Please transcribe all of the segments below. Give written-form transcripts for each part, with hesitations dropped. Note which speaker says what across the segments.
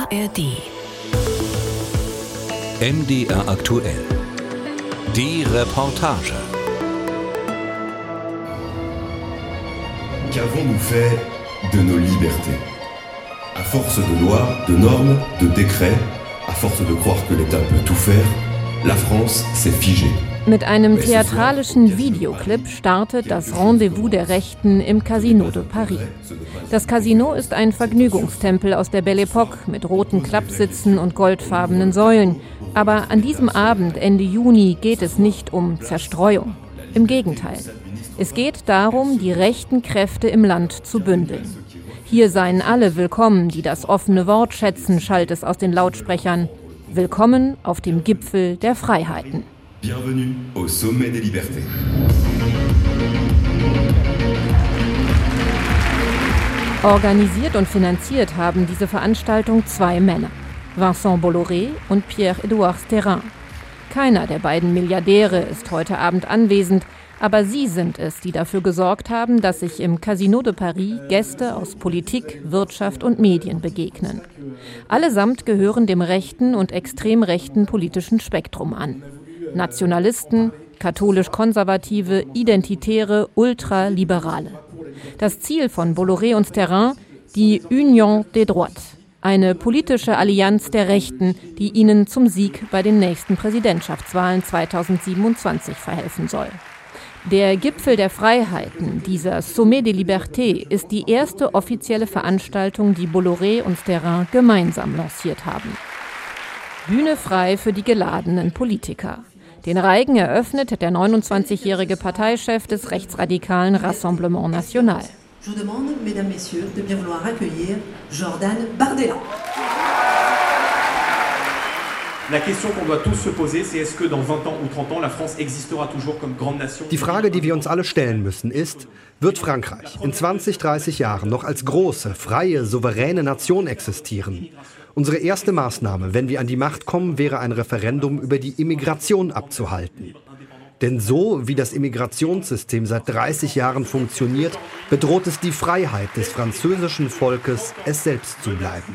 Speaker 1: ARD.
Speaker 2: MDR aktuell. Die Reportage.
Speaker 3: Qu'avons-nous fait de nos libertés? À force de lois, de normes, de décrets, à force de croire que l'État peut tout faire, la France s'est figée.
Speaker 4: Mit einem theatralischen Videoclip startet das Rendezvous der Rechten im Casino de Paris. Das Casino ist ein Vergnügungstempel aus der Belle Époque mit roten Klappsitzen und goldfarbenen Säulen. Aber an diesem Abend, Ende Juni, geht es nicht um Zerstreuung. Im Gegenteil. Es geht darum, die rechten Kräfte im Land zu bündeln. Hier seien alle willkommen, die das offene Wort schätzen, schallt es aus den Lautsprechern. Willkommen auf dem Gipfel der Freiheiten.
Speaker 3: Bienvenue au sommet des libertés.
Speaker 4: Organisiert und finanziert haben diese Veranstaltung zwei Männer, Vincent Bolloré und Pierre-Édouard Stérin. Keiner der beiden Milliardäre ist heute Abend anwesend, aber sie sind es, die dafür gesorgt haben, dass sich im Casino de Paris Gäste aus Politik, Wirtschaft und Medien begegnen. Allesamt gehören dem rechten und extrem rechten politischen Spektrum an. Nationalisten, katholisch-konservative, Identitäre, Ultraliberale. Das Ziel von Bolloré und Stérin, die Union des Droites, eine politische Allianz der Rechten, die ihnen zum Sieg bei den nächsten Präsidentschaftswahlen 2027 verhelfen soll. Der Gipfel der Freiheiten, dieser Sommet des Libertés, ist die erste offizielle Veranstaltung, die Bolloré und Stérin gemeinsam lanciert haben. Bühne frei für die geladenen Politiker. Den Reigen eröffnet der 29-jährige Parteichef des rechtsradikalen Rassemblement National.
Speaker 5: Je vous demande, mesdames, messieurs, de bien vouloir accueillir Jordan Bardella.
Speaker 6: La question qu'on doit tous se poser, c'est est-ce que dans 20 ans ou 30 ans, la France existera toujours comme grande nation?
Speaker 7: Die Frage, die wir uns alle stellen müssen, ist, wird Frankreich in 20, 30 Jahren noch als große, freie, souveräne Nation existieren? Unsere erste Maßnahme, wenn wir an die Macht kommen, wäre ein Referendum über die Immigration abzuhalten. Denn so, wie das Immigrationssystem seit 30 Jahren funktioniert, bedroht es die Freiheit des französischen Volkes, es selbst zu bleiben.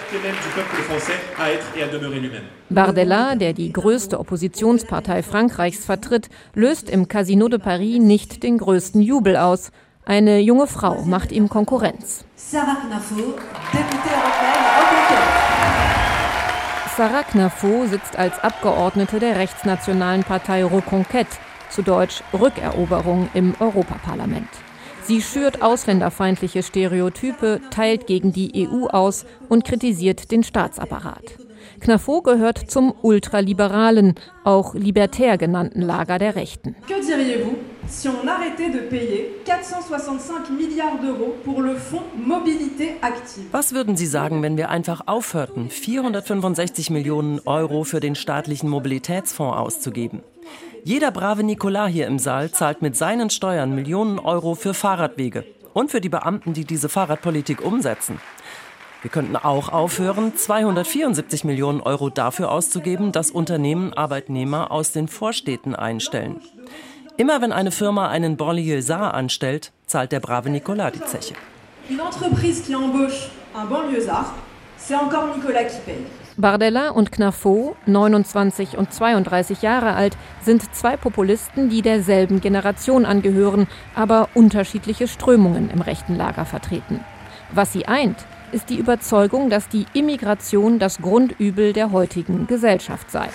Speaker 4: Bardella, der die größte Oppositionspartei Frankreichs vertritt, löst im Casino de Paris nicht den größten Jubel aus. Eine junge Frau macht ihm Konkurrenz.
Speaker 5: Sarah Knafo, députée européenne Reconquête.
Speaker 4: Sarah Knafo sitzt als Abgeordnete der rechtsnationalen Partei Reconquête, zu Deutsch Rückeroberung, im Europaparlament. Sie schürt ausländerfeindliche Stereotype, teilt gegen die EU aus und kritisiert den Staatsapparat. Knafo gehört zum ultraliberalen, auch libertär genannten Lager der Rechten.
Speaker 8: Que diriez-vous si on arrêtait de payer 465 milliards d'euros pour le Fonds Mobilité Active?
Speaker 9: Was würden Sie sagen, wenn wir einfach aufhörten, 465 Millionen Euro für den staatlichen Mobilitätsfonds auszugeben? Jeder brave Nicolas hier im Saal zahlt mit seinen Steuern Millionen Euro für Fahrradwege und für die Beamten, die diese Fahrradpolitik umsetzen. Wir könnten auch aufhören, 274 Millionen Euro dafür auszugeben, dass Unternehmen Arbeitnehmer aus den Vorstädten einstellen. Immer wenn eine Firma einen Banlieusard anstellt, zahlt der brave Nicolas die Zeche.
Speaker 8: Une entreprise qui embauche un banlieusard, c'est encore Nicolas qui paye.
Speaker 4: Bardella und Knafo, 29 und 32 Jahre alt, sind zwei Populisten, die derselben Generation angehören, aber unterschiedliche Strömungen im rechten Lager vertreten. Was sie eint, ist die Überzeugung, dass die Immigration das Grundübel der heutigen Gesellschaft sei.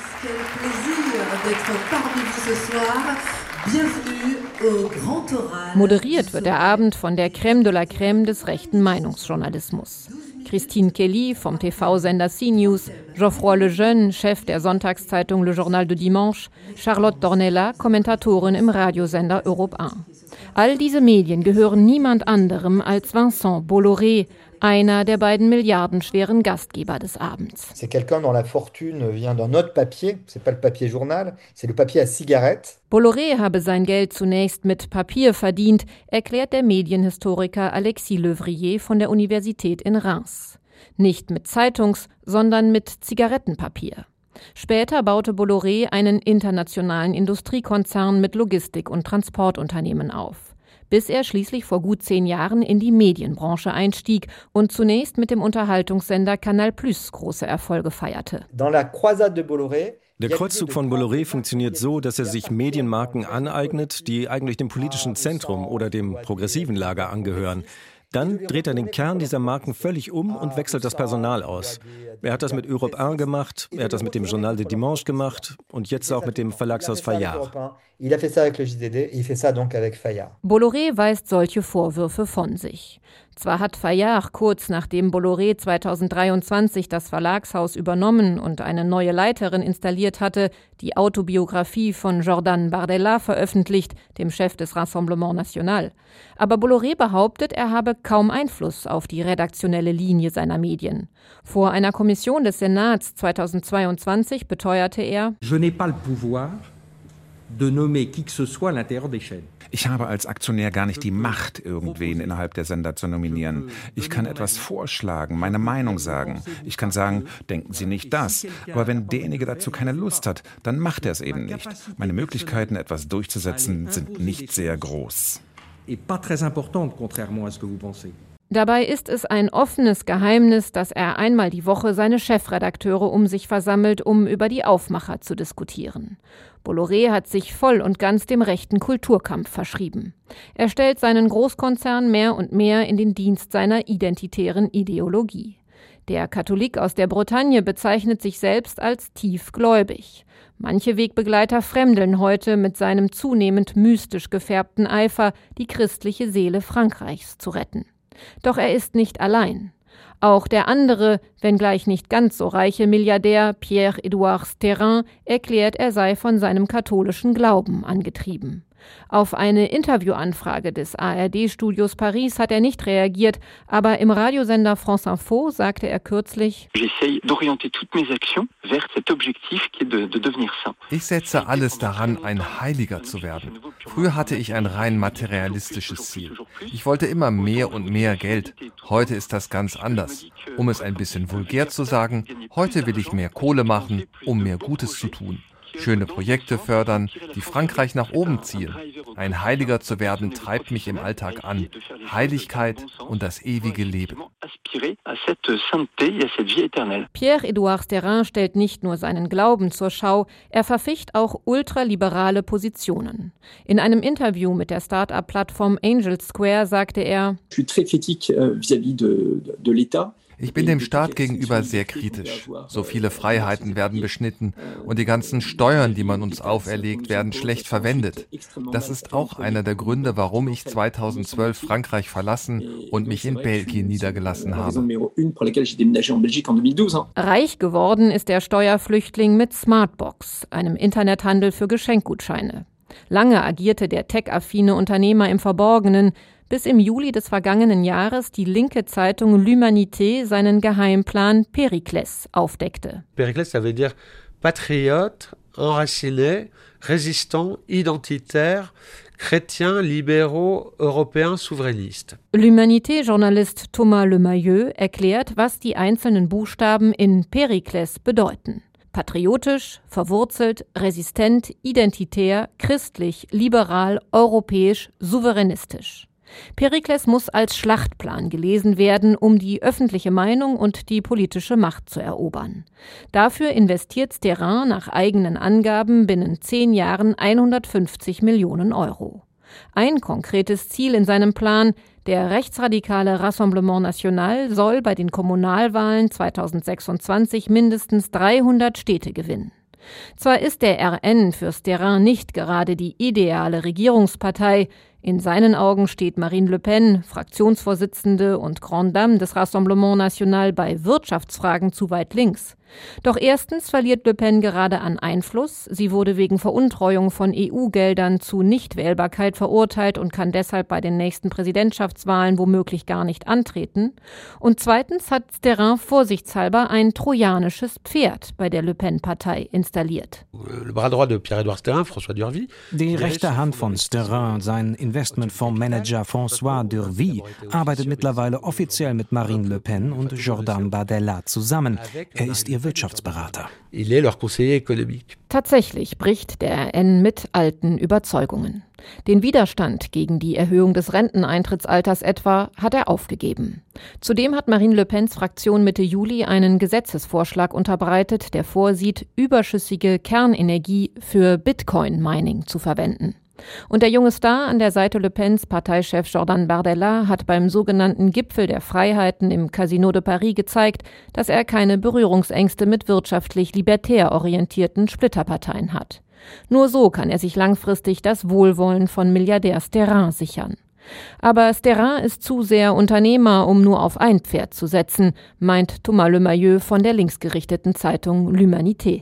Speaker 4: Moderiert wird der Abend von der Crème de la Crème des rechten Meinungsjournalismus. Christine Kelly vom TV-Sender CNews, Geoffroy Lejeune, Chef der Sonntagszeitung Le Journal du Dimanche, Charlotte Dornelas, Kommentatorin im Radiosender Europe 1. All diese Medien gehören niemand anderem als Vincent Bolloré, einer der beiden milliardenschweren Gastgeber des Abends.
Speaker 10: C'est quelqu'un dont la fortune vient d'un autre papier, c'est pas le papier journal, c'est le papier à cigarette.
Speaker 4: Bolloré habe sein Geld zunächst mit Papier verdient, erklärt der Medienhistoriker Alexis Levrier von der Universität in Reims. Nicht mit sondern mit Zigarettenpapier. Später baute Bolloré einen internationalen Industriekonzern mit Logistik- und Transportunternehmen auf. bis er schließlich vor gut 10 Jahren in die Medienbranche einstieg und zunächst mit dem Unterhaltungssender Canal+ große Erfolge feierte.
Speaker 1: Der Kreuzzug von Bolloré funktioniert so, dass er sich Medienmarken aneignet, die eigentlich dem politischen Zentrum oder dem progressiven Lager angehören. Dann dreht er den Kern dieser Marken völlig um und wechselt das Personal aus. Er hat das mit Europe 1 gemacht, er hat das mit dem Journal du Dimanche gemacht und jetzt auch mit dem Verlagshaus Fayard.
Speaker 4: Bolloré weist solche Vorwürfe von sich. Zwar hat Fayard kurz nachdem Bolloré 2023 das Verlagshaus übernommen und eine neue Leiterin installiert hatte, die Autobiografie von Jordan Bardella veröffentlicht, dem Chef des Rassemblement National. Aber Bolloré behauptet, er habe kaum Einfluss auf die redaktionelle Linie seiner Medien. Vor einer Kommission des Senats 2022 beteuerte er:
Speaker 11: Je n'ai pas le pouvoir de nommer qui que ce soit à l'intérieur des chaînes.
Speaker 12: Ich habe als Aktionär gar nicht die Macht, irgendwen innerhalb der Sender zu nominieren. Ich kann etwas vorschlagen, meine Meinung sagen. Ich kann sagen, denken Sie nicht das. Aber wenn derjenige dazu keine Lust hat, dann macht er es eben nicht. Meine Möglichkeiten, etwas durchzusetzen, sind nicht sehr groß.
Speaker 4: Dabei ist es ein offenes Geheimnis, dass er einmal die Woche seine Chefredakteure um sich versammelt, um über die Aufmacher zu diskutieren. Bolloré hat sich voll und ganz dem rechten Kulturkampf verschrieben. Er stellt seinen Großkonzern mehr und mehr in den Dienst seiner identitären Ideologie. Der Katholik aus der Bretagne bezeichnet sich selbst als tiefgläubig. Manche Wegbegleiter fremdeln heute mit seinem zunehmend mystisch gefärbten Eifer, die christliche Seele Frankreichs zu retten. Doch er ist nicht allein. Auch der andere, wenngleich nicht ganz so reiche Milliardär Pierre-Edouard Sterrin erklärt, er sei von seinem katholischen Glauben angetrieben. Auf eine Interviewanfrage des ARD-Studios Paris hat er nicht reagiert, aber im Radiosender France Info sagte er kürzlich:
Speaker 13: Ich setze alles daran, ein Heiliger zu werden. Früher hatte ich ein rein materialistisches Ziel. Ich wollte immer mehr und mehr Geld. Heute ist das ganz anders. Um es ein bisschen vulgär zu sagen, heute will ich mehr Kohle machen, um mehr Gutes zu tun. Schöne Projekte fördern, die Frankreich nach oben ziehen. Ein Heiliger zu werden, treibt mich im Alltag an. Heiligkeit und das ewige Leben.
Speaker 4: Pierre-Edouard Sterrin stellt nicht nur seinen Glauben zur Schau, er verficht auch ultraliberale Positionen. In einem Interview mit der Start-up-Plattform Angel Square sagte er:
Speaker 13: Ich bin dem Staat gegenüber sehr kritisch. So viele Freiheiten werden beschnitten und die ganzen Steuern, die man uns auferlegt, werden schlecht verwendet. Das ist auch einer der Gründe, warum ich 2012 Frankreich verlassen und mich in Belgien niedergelassen habe.
Speaker 4: Reich geworden ist der Steuerflüchtling mit Smartbox, einem Internethandel für Geschenkgutscheine. Lange agierte der tech-affine Unternehmer im Verborgenen, bis im Juli des vergangenen Jahres die linke Zeitung L'Humanité seinen Geheimplan Périclès aufdeckte.
Speaker 14: Périclès, ça veut dire patriote, enraciné, résistant, identitaire, chrétien, libéraux, européen, souverainiste.
Speaker 4: L'Humanité-Journalist Thomas Lemayeux erklärt, was die einzelnen Buchstaben in Périclès bedeuten. Patriotisch, verwurzelt, resistent, identitär, christlich, liberal, europäisch, souveränistisch. Périclès muss als Schlachtplan gelesen werden, um die öffentliche Meinung und die politische Macht zu erobern. Dafür investiert Sterrin nach eigenen Angaben binnen 10 Jahren 150 Millionen Euro. Ein konkretes Ziel in seinem Plan: der rechtsradikale Rassemblement National soll bei den Kommunalwahlen 2026 mindestens 300 Städte gewinnen. Zwar ist der RN für Sterrin nicht gerade die ideale Regierungspartei. In seinen Augen steht Marine Le Pen, Fraktionsvorsitzende und Grande Dame des Rassemblement National, bei Wirtschaftsfragen zu weit links. Doch erstens verliert Le Pen gerade an Einfluss. Sie wurde wegen Veruntreuung von EU-Geldern zu Nichtwählbarkeit verurteilt und kann deshalb bei den nächsten Präsidentschaftswahlen womöglich gar nicht antreten. Und zweitens hat Sterrin vorsichtshalber ein trojanisches Pferd bei der Le Pen-Partei installiert.
Speaker 15: Die rechte Hand von Sterrin, sein Investmentfondsmanager François Durvy, arbeitet mittlerweile offiziell mit Marine Le Pen und Jordan Bardella zusammen. Er ist ihr ihr Wirtschaftsberater.
Speaker 4: Tatsächlich bricht der RN mit alten Überzeugungen. Den Widerstand gegen die Erhöhung des Renteneintrittsalters etwa hat er aufgegeben. Zudem hat Marine Le Pens Fraktion Mitte Juli einen Gesetzesvorschlag unterbreitet, der vorsieht, überschüssige Kernenergie für Bitcoin-Mining zu verwenden. Und der junge Star an der Seite Le Pens, Parteichef Jordan Bardella, hat beim sogenannten Gipfel der Freiheiten im Casino de Paris gezeigt, dass er keine Berührungsängste mit wirtschaftlich libertär orientierten Splitterparteien hat. Nur so kann er sich langfristig das Wohlwollen von Milliardär Sterrin sichern. Aber Sterrin ist zu sehr Unternehmer, um nur auf ein Pferd zu setzen, meint Thomas Lemayeux von der linksgerichteten Zeitung L'Humanité.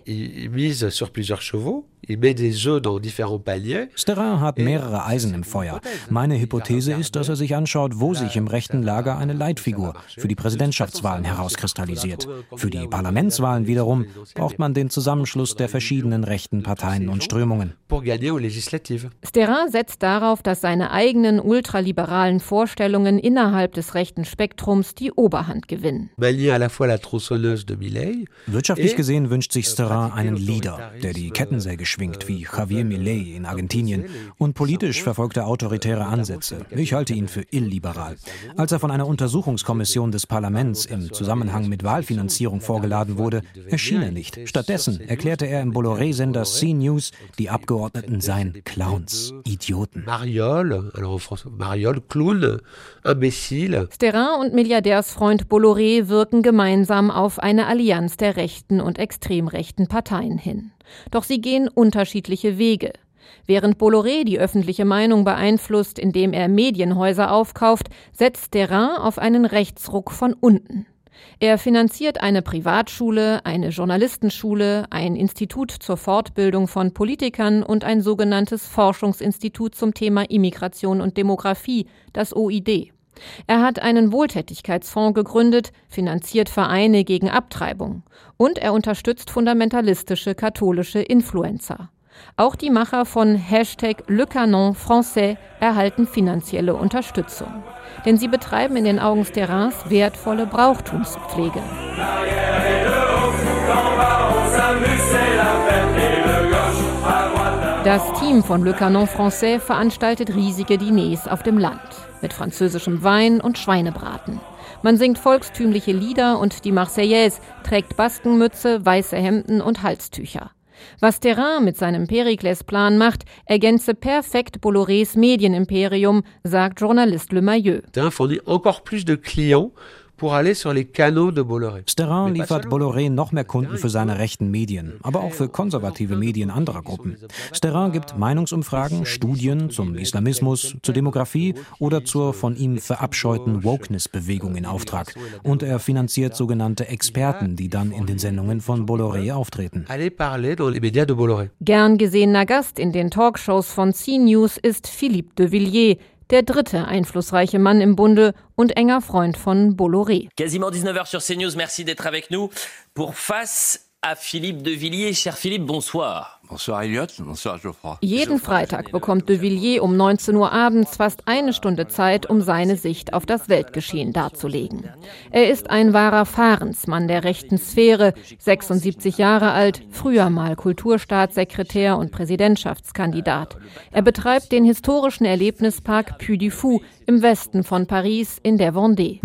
Speaker 15: Sterrin hat mehrere Eisen im Feuer. Meine Hypothese ist, dass er sich anschaut, wo sich im rechten Lager eine Leitfigur für die Präsidentschaftswahlen herauskristallisiert. Für die Parlamentswahlen wiederum braucht man den Zusammenschluss der verschiedenen rechten Parteien und Strömungen.
Speaker 4: Sterrin setzt darauf, dass seine eigenen ultraliberalen Vorstellungen innerhalb des rechten Spektrums die Oberhand gewinnen.
Speaker 15: Wirtschaftlich gesehen wünscht sich Sterrin einen Leader, der die Kettensäge schwingt, wie Javier Milei in Argentinien. Und politisch verfolgt er autoritäre Ansätze. Ich halte ihn für illiberal. Als er von einer Untersuchungskommission des Parlaments im Zusammenhang mit Wahlfinanzierung vorgeladen wurde, erschien er nicht. Stattdessen erklärte er im Bolloré-Sender CNews, die Abgeordneten seien Clowns, Idioten.
Speaker 14: Mariole, Clown, Imbécile.
Speaker 4: Sterrin und Milliardärsfreund Bolloré wirken gemeinsam auf eine Allianz der rechten und extrem rechten Parteien hin. Doch sie gehen unterschiedliche Wege. Während Bolloré die öffentliche Meinung beeinflusst, indem er Medienhäuser aufkauft, setzt Sterrin auf einen Rechtsruck von unten. Er finanziert eine Privatschule, eine Journalistenschule, ein Institut zur Fortbildung von Politikern und ein sogenanntes Forschungsinstitut zum Thema Immigration und Demografie, das OID. Er hat einen Wohltätigkeitsfonds gegründet, finanziert Vereine gegen Abtreibung und er unterstützt fundamentalistische katholische Influencer. Auch die Macher von #LeCanonFrançais erhalten finanzielle Unterstützung. Denn sie betreiben in den Augen Sterrins wertvolle Brauchtumspflege. Das Team von Le Canon Français veranstaltet riesige Diners auf dem Land mit französischem Wein und Schweinebraten. Man singt volkstümliche Lieder und die Marseillaise trägt Baskenmütze, weiße Hemden und Halstücher. Was Sterrin mit seinem Pericles-Plan macht, ergänze perfekt Bollorés Medienimperium, sagt Journalist Lemayeux.
Speaker 15: Sterrin liefert Bolloré noch mehr Kunden für seine rechten Medien, aber auch für konservative Medien anderer Gruppen. Sterrin gibt Meinungsumfragen, Studien zum Islamismus, zur Demografie oder zur von ihm verabscheuten Wokeness-Bewegung in Auftrag. Und er finanziert sogenannte Experten, die dann in den Sendungen von Bolloré auftreten.
Speaker 4: Gern gesehener Gast in den Talkshows von CNews ist Philippe de Villiers, der dritte einflussreiche Mann im Bunde und enger Freund von Bolloré.
Speaker 16: Quasiment 19h sur CNews, merci d'être avec nous pour Face à Philippe de Villiers. Cher Philippe, bonsoir.
Speaker 17: Bonsoir Elliot, bonsoir Geoffroy.
Speaker 4: Jeden Freitag bekommt de Villiers um 19 Uhr abends fast eine Stunde Zeit, um seine Sicht auf das Weltgeschehen darzulegen. Er ist ein wahrer Fahrensmann der rechten Sphäre, 76 Jahre alt, früher mal Kulturstaatssekretär und Präsidentschaftskandidat. Er betreibt den historischen Erlebnispark Puy du Fou im Westen von Paris in der Vendée.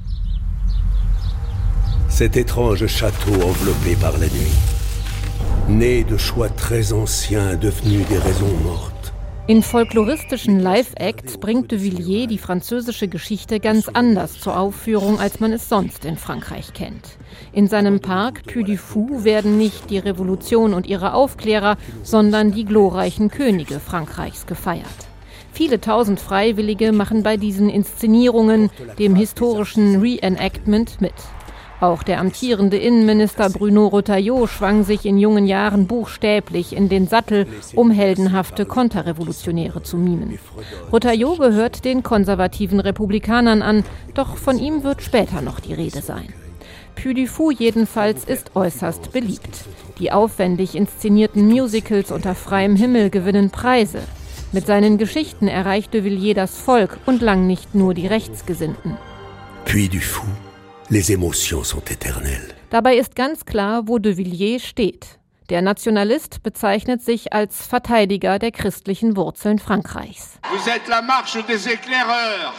Speaker 18: Cet étrange château enveloppé par la nuit, né de choix très anciens, devenu des raisons mortes.
Speaker 4: In folkloristischen Live-Acts bringt de Villiers die französische Geschichte ganz anders zur Aufführung, als man es sonst in Frankreich kennt. In seinem Park Puy du Fou werden nicht die Revolution und ihre Aufklärer, sondern die glorreichen Könige Frankreichs gefeiert. Viele tausend Freiwillige machen bei diesen Inszenierungen, dem historischen Reenactment, mit. Auch der amtierende Innenminister Bruno Retailleau schwang sich in jungen Jahren buchstäblich in den Sattel, um heldenhafte Konterrevolutionäre zu mimen. Retailleau gehört den konservativen Republikanern an, doch von ihm wird später noch die Rede sein. Puy du Fou jedenfalls ist äußerst beliebt. Die aufwendig inszenierten Musicals unter freiem Himmel gewinnen Preise. Mit seinen Geschichten erreicht de Villiers das Volk und lang nicht nur die Rechtsgesinnten.
Speaker 18: Puy du Fou. Les émotions sont éternelles.
Speaker 4: Dabei ist ganz klar, wo de Villiers steht. Der Nationalist bezeichnet sich als Verteidiger der christlichen Wurzeln Frankreichs.
Speaker 19: Vous êtes la marche des éclaireurs.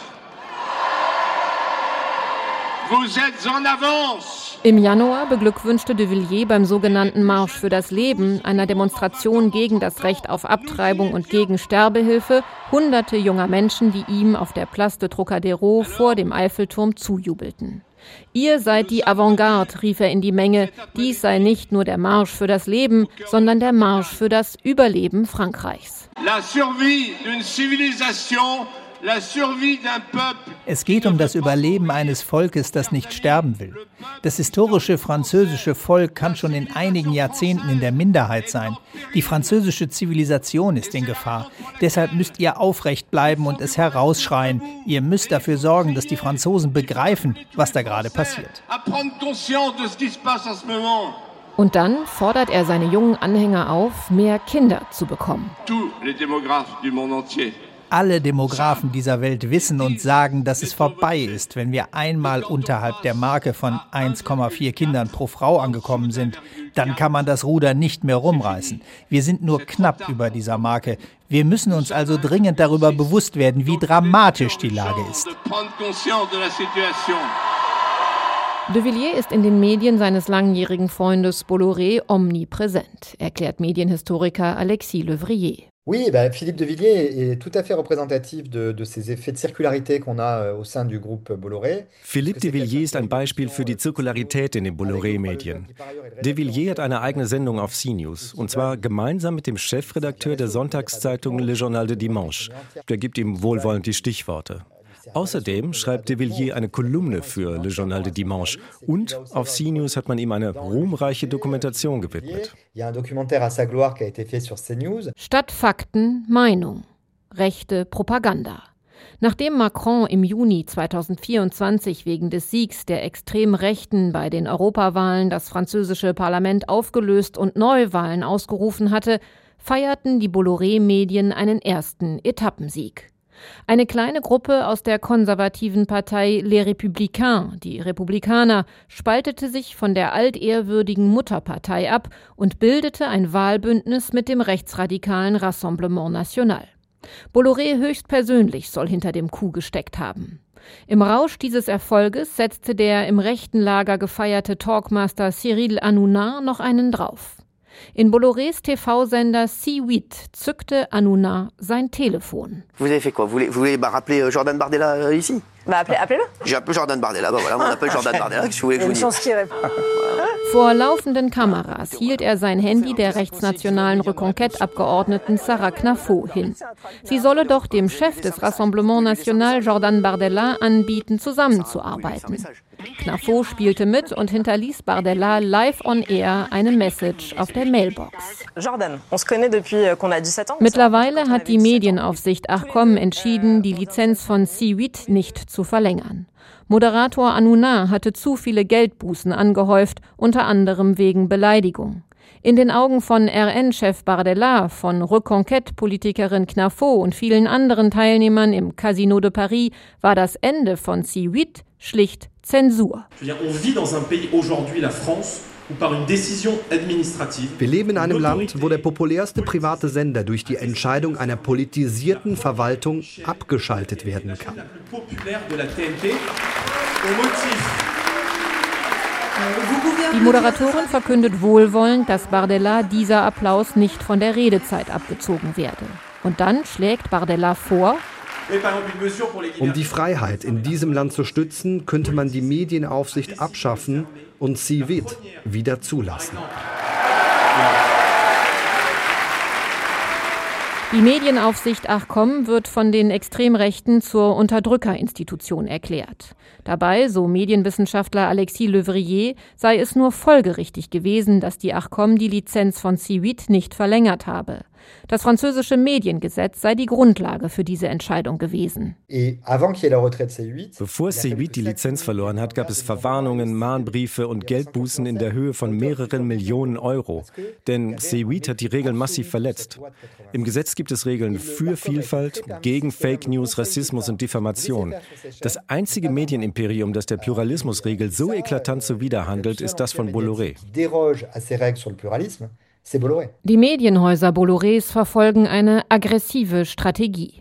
Speaker 19: Vous êtes en avance.
Speaker 4: Im Januar beglückwünschte de Villiers beim sogenannten Marsch für das Leben, einer Demonstration gegen das Recht auf Abtreibung und gegen Sterbehilfe, Hunderte junger Menschen, die ihm auf der Place de Trocadéro vor dem Eiffelturm zujubelten. Ihr seid die Avantgarde, rief er in die Menge. Dies sei nicht nur der Marsch für das Leben, sondern der Marsch für das Überleben Frankreichs.
Speaker 19: La survie d'une civilisation.
Speaker 20: Es geht um das Überleben eines Volkes, das nicht sterben will. Das historische französische Volk kann schon in einigen Jahrzehnten in der Minderheit sein. Die französische Zivilisation ist in Gefahr. Deshalb müsst ihr aufrecht bleiben und es herausschreien. Ihr müsst dafür sorgen, dass die Franzosen begreifen, was da gerade passiert.
Speaker 4: Und dann fordert er seine jungen Anhänger auf, mehr Kinder zu bekommen.
Speaker 20: Alle Demografen dieser Welt wissen und sagen, dass es vorbei ist, wenn wir einmal unterhalb der Marke von 1,4 Kindern pro Frau angekommen sind. Dann kann man das Ruder nicht mehr rumreißen. Wir sind nur knapp über dieser Marke. Wir müssen uns also dringend darüber bewusst werden, wie dramatisch die Lage ist.
Speaker 4: De Villiers ist in den Medien seines langjährigen Freundes Bolloré omnipräsent, erklärt Medienhistoriker Alexis Levrier.
Speaker 10: Oui, Philippe de Villiers est tout à fait représentatif de ces effets de circularité qu'on a au sein du groupe Bolloré.
Speaker 1: Philippe de Villiers ist ein Beispiel für die Zirkularität in den Bolloré-Medien. De Villiers hat eine eigene Sendung auf CNews, und zwar gemeinsam mit dem Chefredakteur der Sonntagszeitung Le Journal de Dimanche. Der gibt ihm wohlwollend die Stichworte. Außerdem schreibt de Villiers eine Kolumne für Le Journal de Dimanche und auf CNews hat man ihm eine ruhmreiche Dokumentation gewidmet.
Speaker 4: Statt Fakten Meinung. Rechte Propaganda. Nachdem Macron im Juni 2024 wegen des Siegs der extremen Rechten bei den Europawahlen das französische Parlament aufgelöst und Neuwahlen ausgerufen hatte, feierten die Bolloré-Medien einen ersten Etappensieg. Eine kleine Gruppe aus der konservativen Partei Les Républicains, die Republikaner, spaltete sich von der altehrwürdigen Mutterpartei ab und bildete ein Wahlbündnis mit dem rechtsradikalen Rassemblement National. Bolloré höchstpersönlich soll hinter dem Coup gesteckt haben. Im Rausch dieses Erfolges setzte der im rechten Lager gefeierte Talkmaster Cyril Hanouna noch einen drauf. In Bollorés TV-Sender C8 zückte Hanouna sein Telefon.
Speaker 21: Vous avez fait quoi? Vous voulez rappeler Jordan Bardella ici? Appelez-le. J'ai appelé Jordan Bardella. Voilà, on appelle Jordan Bardella. Qu'est-ce que vous voulez que je vous dise?
Speaker 4: Vor laufenden Kameras hielt er sein Handy der rechtsnationalen Reconquête-Abgeordneten Sarah Knafo hin. Sie solle doch dem Chef des Rassemblement National, Jordan Bardella, anbieten, zusammenzuarbeiten. Knafo spielte mit und hinterließ Bardella live on air eine Message auf der Mailbox. Mittlerweile hat die Medienaufsicht Arcom entschieden, die Lizenz von C8 nicht zu verlängern. Moderator Hanouna hatte zu viele Geldbußen angehäuft, unter anderem wegen Beleidigung. In den Augen von RN-Chef Bardella, von Reconquête-Politikerin Knafo und vielen anderen Teilnehmern im Casino de Paris war das Ende von C8 schlicht Zensur.
Speaker 7: Wir leben in einem Land, wo der populärste private Sender durch die Entscheidung einer politisierten Verwaltung abgeschaltet werden kann.
Speaker 4: Die Moderatorin verkündet wohlwollend, dass Bardella dieser Applaus nicht von der Redezeit abgezogen werde. Und dann schlägt Bardella vor:
Speaker 7: Um die Freiheit in diesem Land zu stützen, könnte man die Medienaufsicht abschaffen und C8 wieder zulassen.
Speaker 4: Die Medienaufsicht Arcom wird von den Extremrechten zur Unterdrückerinstitution erklärt. Dabei, so Medienwissenschaftler Alexis Levrier, sei es nur folgerichtig gewesen, dass die Arcom die Lizenz von C8 nicht verlängert habe. Das französische Mediengesetz sei die Grundlage für diese Entscheidung gewesen.
Speaker 1: Bevor C8 die Lizenz verloren hat, gab es Verwarnungen, Mahnbriefe und Geldbußen in der Höhe von mehreren Millionen Euro. Denn C8 hat die Regeln massiv verletzt. Im Gesetz gibt es Regeln für Vielfalt, gegen Fake News, Rassismus und Diffamation. Das einzige Medienimperium, das der Pluralismusregel so eklatant zuwiderhandelt, ist das von Bolloré.
Speaker 4: Die Medienhäuser Bollorés verfolgen eine aggressive Strategie.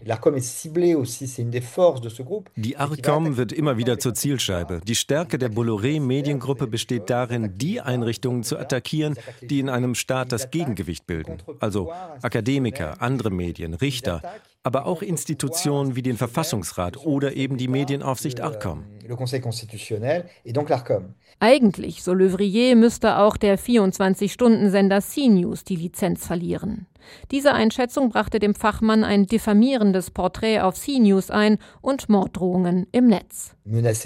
Speaker 1: Die Arcom wird immer wieder zur Zielscheibe. Die Stärke der Bolloré-Mediengruppe besteht darin, die Einrichtungen zu attackieren, die in einem Staat das Gegengewicht bilden. Also Akademiker, andere Medien, Richter, aber auch Institutionen wie den Verfassungsrat oder eben die Medienaufsicht Arcom.
Speaker 4: Eigentlich, so Levrier, müsste auch der 24-Stunden-Sender CNews die Lizenz verlieren. Diese Einschätzung brachte dem Fachmann ein diffamierendes Porträt auf CNews ein und Morddrohungen im Netz.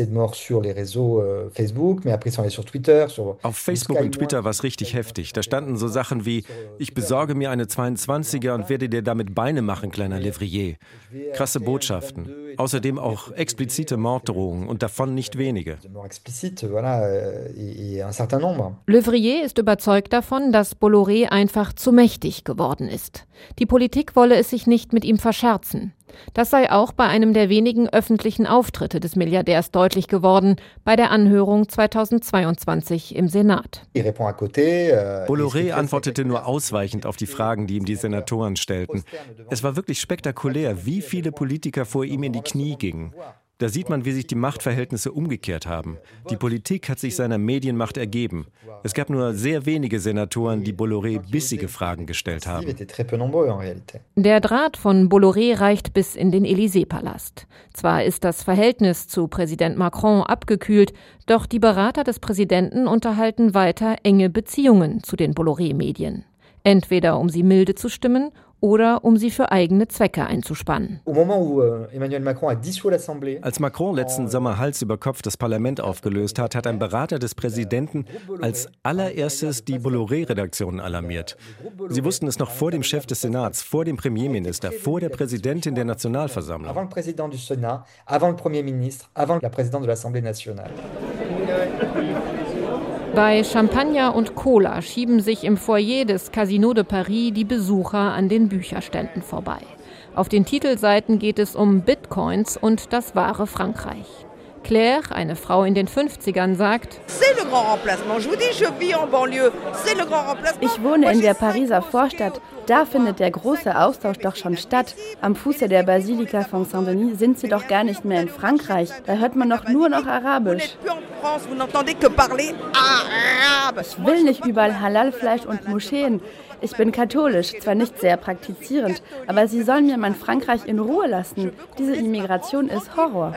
Speaker 1: Auf Facebook und Twitter war es richtig heftig. Da standen so Sachen wie: Ich besorge mir eine 22er und werde dir damit Beine machen, kleiner Levrier. Krasse Botschaften. Außerdem auch explizite Morddrohungen und davon nicht wenige.
Speaker 4: Levrier ist überzeugt davon, dass Bolloré einfach zu mächtig geworden ist. Die Politik wolle es sich nicht mit ihm verscherzen. Das sei auch bei einem der wenigen öffentlichen Auftritte des Milliardärs deutlich geworden, bei der Anhörung 2022 im Senat.
Speaker 1: Bolloré antwortete nur ausweichend auf die Fragen, die ihm die Senatoren stellten. Es war wirklich spektakulär, wie viele Politiker vor ihm in die Knie gingen. Da sieht man, wie sich die Machtverhältnisse umgekehrt haben. Die Politik hat sich seiner Medienmacht ergeben. Es gab nur sehr wenige Senatoren, die Bolloré bissige Fragen gestellt haben.
Speaker 4: Der Draht von Bolloré reicht bis in den Élysée-Palast. Zwar ist das Verhältnis zu Präsident Macron abgekühlt, doch die Berater des Präsidenten unterhalten weiter enge Beziehungen zu den Bolloré-Medien. Entweder um sie milde zu stimmen oder um sie für eigene Zwecke einzuspannen.
Speaker 1: Als Macron letzten Sommer Hals über Kopf das Parlament aufgelöst hat, hat ein Berater des Präsidenten als allererstes die Bolloré-Redaktion alarmiert. Sie wussten es noch vor dem Chef des Senats, vor dem Premierminister, vor der Präsidentin der Nationalversammlung.
Speaker 4: Bei Champagner und Cola schieben sich im Foyer des Casino de Paris die Besucher an den Bücherständen vorbei. Auf den Titelseiten geht es um Bitcoins und das wahre Frankreich. Claire, eine Frau in den 50ern, sagt:
Speaker 2: Ich wohne in der Pariser Vorstadt. Da findet der große Austausch doch schon statt. Am Fuße der Basilika von Saint-Denis sind sie doch gar nicht mehr in Frankreich. Da hört man doch nur noch Arabisch. Ich will nicht überall Halalfleisch und Moscheen. Ich bin katholisch, zwar nicht sehr praktizierend, aber sie sollen mir mein Frankreich in Ruhe lassen. Diese Immigration ist Horror.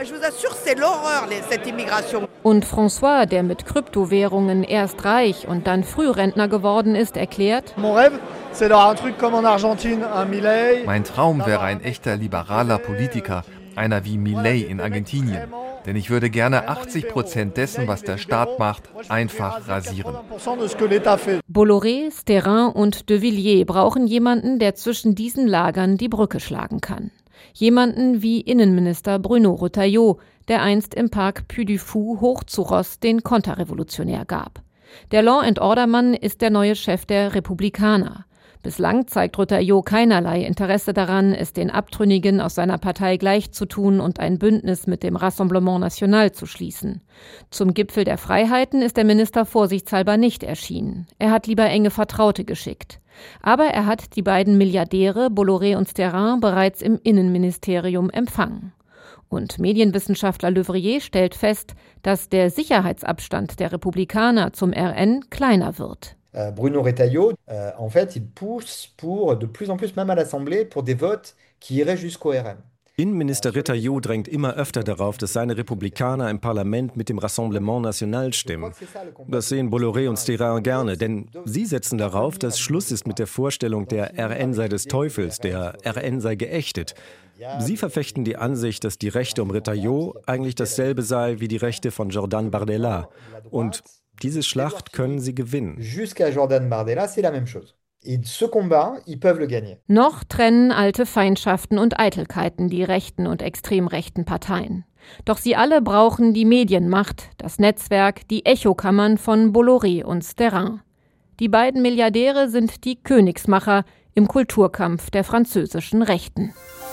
Speaker 4: Und François, der mit Kryptowährungen erst reich und dann Frührentner geworden ist, erklärt:
Speaker 13: Mein Traum wäre ein echter liberaler Politiker, einer wie Milei in Argentinien. Denn ich würde gerne 80% dessen, was der Staat macht, einfach rasieren.
Speaker 4: Bolloré, Sterrin und de Villiers brauchen jemanden, der zwischen diesen Lagern die Brücke schlagen kann. Jemanden wie Innenminister Bruno Retailleau, der einst im Park Puy du Fou hoch zu Ross den Konterrevolutionär gab. Der Law-and-Order-Mann ist der neue Chef der Republikaner. Bislang zeigt Retailleau keinerlei Interesse daran, es den Abtrünnigen aus seiner Partei gleichzutun und ein Bündnis mit dem Rassemblement National zu schließen. Zum Gipfel der Freiheiten ist der Minister vorsichtshalber nicht erschienen. Er hat lieber enge Vertraute geschickt. Aber er hat die beiden Milliardäre, Bolloré und Sterrin, bereits im Innenministerium empfangen. Und Medienwissenschaftler Levrier stellt fest, dass der Sicherheitsabstand der Republikaner zum RN kleiner wird.
Speaker 10: Bruno Retailleau, en fait, il pousse pour de plus en plus, même à l'Assemblée, pour des votes qui iraient jusqu'au RN.
Speaker 1: Innenminister Retailleau drängt immer öfter darauf, dass seine Republikaner im Parlament mit dem Rassemblement National stimmen. Das sehen Bolloré und Sterrin gerne, denn sie setzen darauf, dass Schluss ist mit der Vorstellung, der RN sei des Teufels, der RN sei geächtet. Sie verfechten die Ansicht, dass die Rechte um Retailleau eigentlich dasselbe sei wie die Rechte von Jordan Bardella. Und diese Schlacht können sie gewinnen.
Speaker 10: Jusqu'à Jordan Bardella, c'est la même chose.
Speaker 4: Noch trennen alte Feindschaften und Eitelkeiten die rechten und extrem rechten Parteien. Doch sie alle brauchen die Medienmacht, das Netzwerk, die Echokammern von Bolloré und Sterrin. Die beiden Milliardäre sind die Königsmacher im Kulturkampf der französischen Rechten.